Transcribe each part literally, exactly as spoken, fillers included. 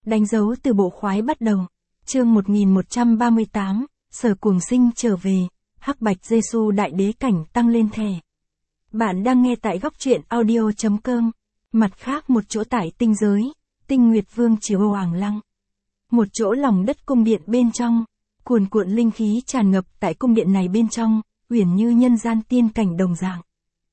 Đánh dấu từ bộ khoái bắt đầu. Chương một nghìn một trăm ba mươi tám, Sở Cuồng Sinh trở về, Hắc Bạch Giê-xu đại đế cảnh tăng lên thẻ. Bạn đang nghe tại góc truyện audio chấm com. Mặt khác một chỗ tại tinh giới, Tinh Nguyệt Vương Triều Hoàng Lăng. Một chỗ lòng đất cung điện bên trong, cuồn cuộn linh khí tràn ngập tại cung điện này bên trong, uyển như nhân gian tiên cảnh đồng dạng.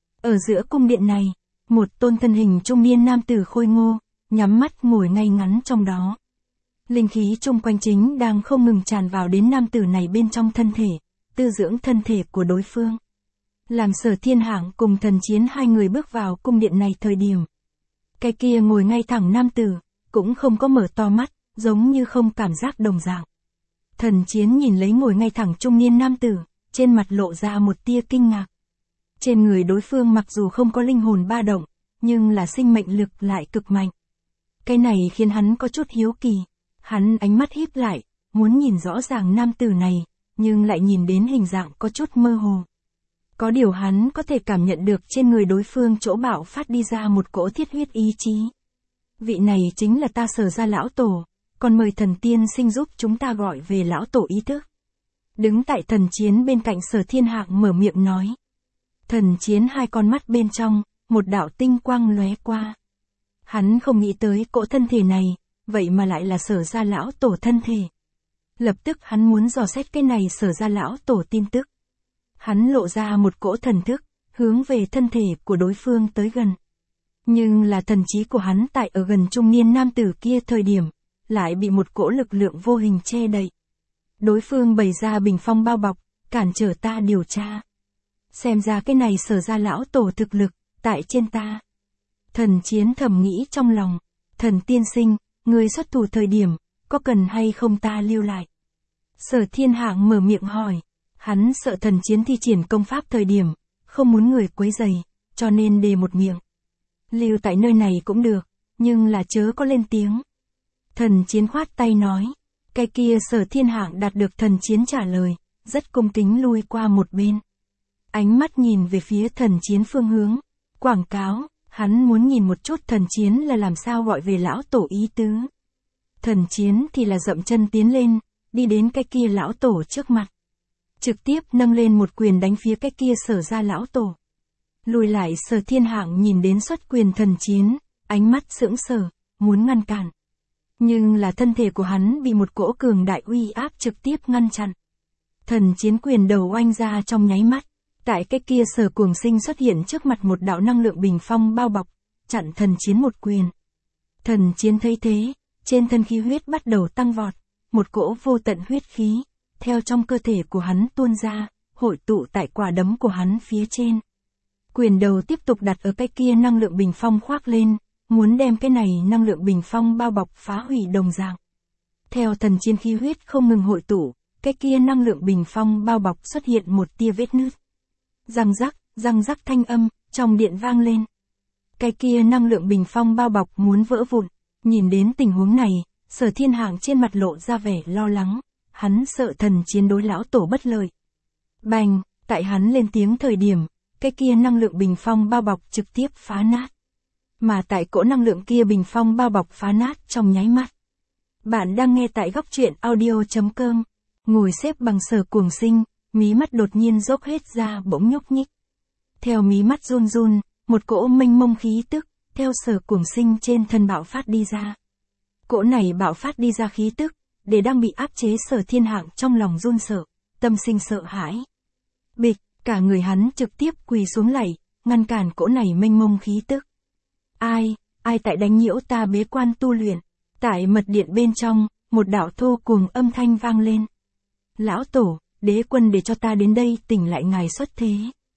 Ở giữa cung điện này, một tôn thân hình trung niên nam tử khôi ngô, nhắm mắt ngồi ngay ngắn trong đó. Linh khí chung quanh chính đang không ngừng tràn vào đến nam tử này bên trong thân thể, tư dưỡng thân thể của đối phương. Làm Sở Thiên Hạng cùng Thần Chiến hai người bước vào cung điện này thời điểm. Cái kia ngồi ngay thẳng nam tử, cũng không có mở to mắt, giống như không cảm giác đồng dạng. Thần Chiến nhìn lấy ngồi ngay thẳng trung niên nam tử, trên mặt lộ ra một tia kinh ngạc. Trên người đối phương mặc dù không có linh hồn ba động, nhưng là sinh mệnh lực lại cực mạnh. Cái này khiến hắn có chút hiếu kỳ. Hắn ánh mắt híp lại, muốn nhìn rõ ràng nam tử này, nhưng lại nhìn đến hình dạng có chút mơ hồ. Có điều hắn có thể cảm nhận được trên người đối phương chỗ bạo phát đi ra một cỗ thiết huyết ý chí. Vị này chính là ta Sở gia lão tổ, còn mời thần tiên sinh giúp chúng ta gọi về lão tổ ý thức. Đứng tại Thần Chiến bên cạnh Sở Thiên Hạng mở miệng nói. Thần Chiến hai con mắt bên trong, một đạo tinh quang lóe qua. Hắn không nghĩ tới cỗ thân thể này, vậy mà lại là Sở gia lão tổ thân thể. Lập tức hắn muốn dò xét cái này Sở gia lão tổ tin tức. Hắn lộ ra một cỗ thần thức, hướng về thân thể của đối phương tới gần. Nhưng là thần trí của hắn tại ở gần trung niên nam tử kia thời điểm, lại bị một cỗ lực lượng vô hình che đậy. Đối phương bày ra bình phong bao bọc, cản trở ta điều tra. Xem ra cái này Sở gia lão tổ thực lực, tại trên ta. Thần Chiến thầm nghĩ trong lòng, thần tiên sinh, người xuất thủ thời điểm, có cần hay không ta lưu lại? Sở Thiên Hạng mở miệng hỏi, hắn sợ Thần Chiến thi triển công pháp thời điểm, không muốn người quấy rầy, cho nên đề một miệng. Lưu tại nơi này cũng được, nhưng là chớ có lên tiếng. Thần Chiến khoát tay nói, cái kia Sở Thiên Hạng đạt được Thần Chiến trả lời, rất cung kính lui qua một bên. Ánh mắt nhìn về phía Thần Chiến phương hướng, quảng cáo. Hắn muốn nhìn một chút Thần Chiến là làm sao gọi về lão tổ ý tứ. Thần Chiến thì là dậm chân tiến lên, đi đến cái kia lão tổ trước mặt. Trực tiếp nâng lên một quyền đánh phía cái kia Sở gia lão tổ. Lùi lại Sở Thiên Hạng nhìn đến xuất quyền Thần Chiến, ánh mắt sững sờ, muốn ngăn cản. Nhưng là thân thể của hắn bị một cỗ cường đại uy áp trực tiếp ngăn chặn. Thần Chiến quyền đầu oanh ra trong nháy mắt. Tại cái kia Sở Cuồng Sinh xuất hiện trước mặt một đạo năng lượng bình phong bao bọc, chặn Thần Chiến một quyền. Thần Chiến thấy thế, trên thân khí huyết bắt đầu tăng vọt, một cỗ vô tận huyết khí, theo trong cơ thể của hắn tuôn ra, hội tụ tại quả đấm của hắn phía trên. Quyền đầu tiếp tục đặt ở cái kia năng lượng bình phong khoác lên, muốn đem cái này năng lượng bình phong bao bọc phá hủy đồng dạng. Theo Thần Chiến khí huyết không ngừng hội tụ, cái kia năng lượng bình phong bao bọc xuất hiện một tia vết nứt. Răng rắc, răng rắc thanh âm, trong điện vang lên. Cái kia năng lượng bình phong bao bọc muốn vỡ vụn, nhìn đến tình huống này, Sở Thiên Hạng trên mặt lộ ra vẻ lo lắng, hắn sợ Thần Chiến đối lão tổ bất lợi. Bành, tại hắn lên tiếng thời điểm, cái kia năng lượng bình phong bao bọc trực tiếp phá nát. Mà tại cỗ năng lượng kia bình phong bao bọc phá nát trong nháy mắt. Bạn đang nghe tại góc truyện audio chấm com, ngồi xếp bằng Sở Cuồng Sinh. Mí mắt đột nhiên dốc hết ra bỗng nhúc nhích. Theo mí mắt run run, một cỗ mênh mông khí tức, theo Sở Cuồng Sinh trên thân bạo phát đi ra. Cỗ này bạo phát đi ra khí tức, để đang bị áp chế Sở Thiên Hạng trong lòng run sợ, tâm sinh sợ hãi. Bịch, cả người hắn trực tiếp quỳ xuống lạy, ngăn cản cỗ này mênh mông khí tức. Ai, ai tại đánh nhiễu ta bế quan tu luyện? Tại mật điện bên trong, một đạo thô cuồng âm thanh vang lên. Lão tổ, đế quân để cho ta đến đây tỉnh lại ngài xuất thế.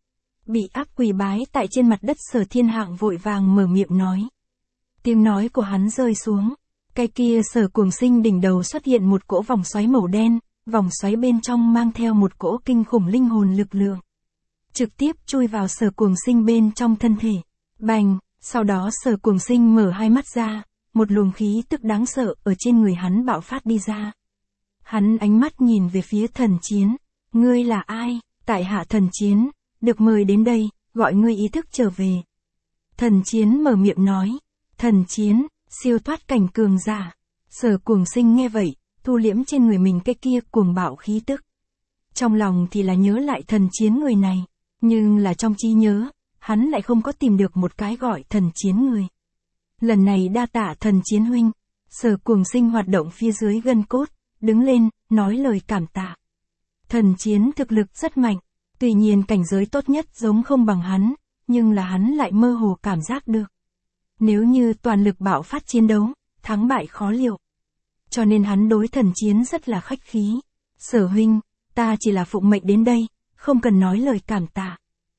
Bị áp quỳ bái tại trên mặt đất Sở Thiên Hạng vội vàng mở miệng nói. Tiếng nói của hắn rơi xuống. Cái kia Sở Cuồng Sinh đỉnh đầu xuất hiện một cỗ vòng xoáy màu đen, vòng xoáy bên trong mang theo một cỗ kinh khủng linh hồn lực lượng. Trực tiếp chui vào Sở Cuồng Sinh bên trong thân thể. Bành, sau đó Sở Cuồng Sinh mở hai mắt ra, một luồng khí tức đáng sợ ở trên người hắn bạo phát đi ra. Hắn ánh mắt nhìn về phía Thần Chiến. Ngươi là ai? Tại hạ Thần Chiến, được mời đến đây, gọi ngươi ý thức trở về. Thần Chiến mở miệng nói. Thần Chiến, siêu thoát cảnh cường giả. Sở Cuồng Sinh nghe vậy, thu liễm trên người mình cái kia cuồng bạo khí tức. Trong lòng thì là nhớ lại thần chiến người này, nhưng là trong trí nhớ, hắn lại không có tìm được một cái gọi thần chiến người. Lần này đa tạ thần chiến huynh. Sở Cuồng Sinh hoạt động phía dưới gân cốt, đứng lên, nói lời cảm tạ. Thần chiến thực lực rất mạnh, tuy nhiên cảnh giới tốt nhất giống không bằng hắn, nhưng là hắn lại mơ hồ cảm giác được. Nếu như toàn lực bạo phát chiến đấu, thắng bại khó liệu. Cho nên hắn đối thần chiến rất là khách khí. Sở huynh, ta chỉ là phụng mệnh đến đây, không cần nói lời cảm tạ.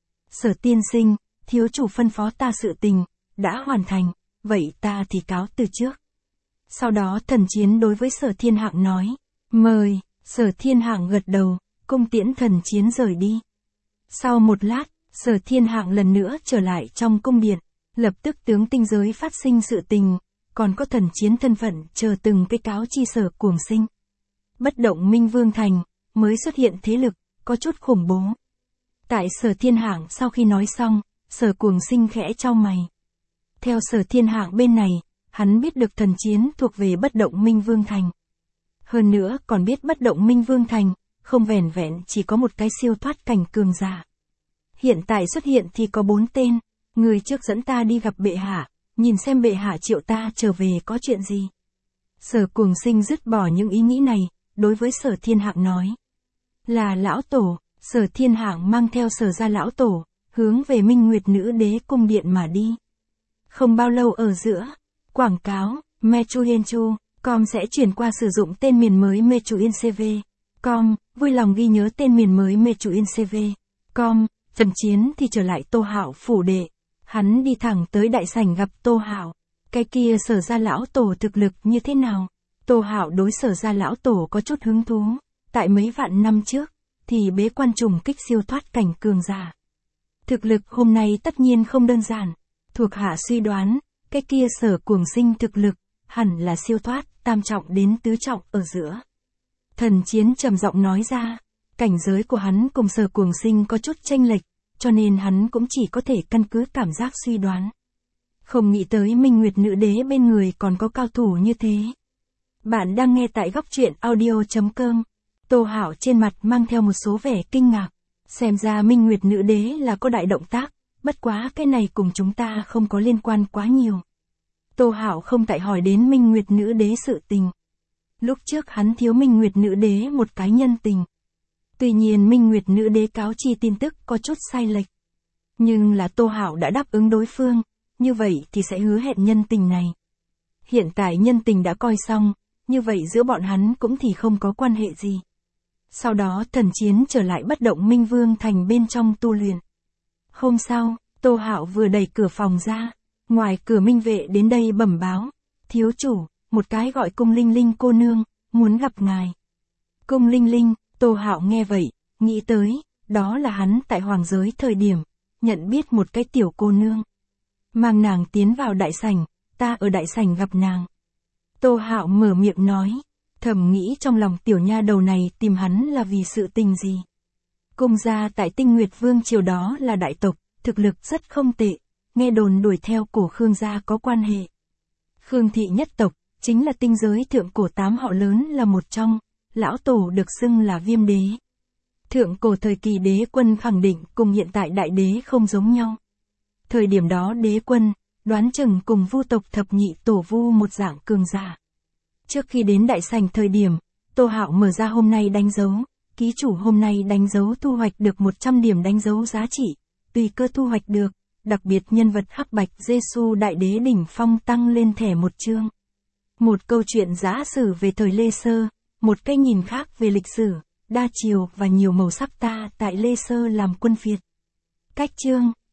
Sở tiên sinh, thiếu chủ phân phó ta sự tình, đã hoàn thành, vậy ta thì cáo từ trước. Sau đó thần chiến đối với Sở Thiên Hạng nói, mời. Sở Thiên Hạng gật đầu, cung tiễn thần chiến rời đi. Sau một lát, Sở Thiên Hạng lần nữa trở lại trong cung điện, lập tức tướng tinh giới phát sinh sự tình, còn có thần chiến thân phận chờ từng cái cáo chi Sở Cuồng Sinh. Bất động Minh Vương Thành, mới xuất hiện thế lực, có chút khủng bố. Tại Sở Thiên Hạng sau khi nói xong, Sở Cuồng Sinh khẽ chau mày. Theo Sở Thiên Hạng bên này, hắn biết được thần chiến thuộc về bất động Minh Vương Thành. Hơn nữa còn biết bất động Minh Vương Thành, không vẻn vẹn chỉ có một cái siêu thoát cảnh cường giả. Hiện tại xuất hiện thì có bốn tên, người trước dẫn ta đi gặp bệ hạ, nhìn xem bệ hạ triệu ta trở về có chuyện gì. Sở Cuồng Sinh dứt bỏ những ý nghĩ này, đối với Sở Thiên Hạng nói. Là lão tổ. Sở Thiên Hạng mang theo Sở gia lão tổ, hướng về Minh Nguyệt Nữ Đế cung điện mà đi. Không bao lâu ở giữa, quảng cáo, Mechuyenchu, com sẽ chuyển qua sử dụng tên miền mới Mechuincv. Com, vui lòng ghi nhớ tên miền mới Mechuincv. Com, Thần chiến thì trở lại Tô Hạo phủ đệ. Hắn đi thẳng tới đại sảnh gặp Tô Hạo. Cái kia Sở gia lão tổ thực lực như thế nào? Tô Hạo đối Sở gia lão tổ có chút hứng thú. Tại mấy vạn năm trước, thì bế quan trùng kích siêu thoát cảnh cường giả. Thực lực hôm nay tất nhiên không đơn giản. Thuộc hạ suy đoán, cái kia Sở Cuồng Sinh thực lực, hẳn là siêu thoát, tam trọng đến tứ trọng ở giữa. Thần chiến trầm giọng nói ra, cảnh giới của hắn cùng Sở Cuồng Sinh có chút chênh lệch, cho nên hắn cũng chỉ có thể căn cứ cảm giác suy đoán. Không nghĩ tới Minh Nguyệt Nữ Đế bên người còn có cao thủ như thế. Bạn đang nghe tại góc truyện audio chấm com. Tô Hạo trên mặt mang theo một số vẻ kinh ngạc. Xem ra Minh Nguyệt Nữ Đế là có đại động tác, bất quá cái này cùng chúng ta không có liên quan quá nhiều. Tô Hạo không tại hỏi đến Minh Nguyệt Nữ Đế sự tình. Lúc trước hắn thiếu Minh Nguyệt Nữ Đế một cái nhân tình. Tuy nhiên Minh Nguyệt Nữ Đế cáo chi tin tức có chút sai lệch. Nhưng là Tô Hạo đã đáp ứng đối phương, như vậy thì sẽ hứa hẹn nhân tình này. Hiện tại nhân tình đã coi xong, như vậy giữa bọn hắn cũng thì không có quan hệ gì. Sau đó thần chiến trở lại bất động Minh Vương Thành bên trong tu luyện. Hôm sau, Tô Hạo vừa đẩy cửa phòng ra, ngoài cửa minh vệ đến đây bẩm báo. Thiếu chủ, một cái gọi Cung Linh Linh cô nương, muốn gặp ngài. Cung Linh Linh, Tô Hạo nghe vậy, nghĩ tới, đó là hắn tại hoàng giới thời điểm, nhận biết một cái tiểu cô nương. Mang nàng tiến vào đại sảnh, ta ở đại sảnh gặp nàng. Tô Hạo mở miệng nói, thầm nghĩ trong lòng tiểu nha đầu này tìm hắn là vì sự tình gì. Cung gia tại Tinh Nguyệt Vương triều đó là đại tộc, thực lực rất không tệ, nghe đồn đuổi theo cổ Khương gia có quan hệ. Khương thị nhất tộc, chính là tinh giới thượng cổ tám họ lớn là một trong, lão tổ được xưng là Viêm Đế. Thượng cổ thời kỳ đế quân khẳng định cùng hiện tại đại đế không giống nhau. Thời điểm đó đế quân, đoán chừng cùng vu tộc thập nhị tổ vu một dạng cường giả. Trước khi đến đại sảnh thời điểm, Tô Hạo mở ra hôm nay đánh dấu, ký chủ hôm nay đánh dấu thu hoạch được một trăm điểm đánh dấu giá trị, tùy cơ thu hoạch được, đặc biệt nhân vật Hắc Bạch Giê-xu đại đế đỉnh phong tăng lên thẻ một chương. Một câu chuyện giả sử về thời Lê Sơ, một cái nhìn khác về lịch sử, đa chiều và nhiều màu sắc ta tại Lê Sơ làm quân Việt. Cách chương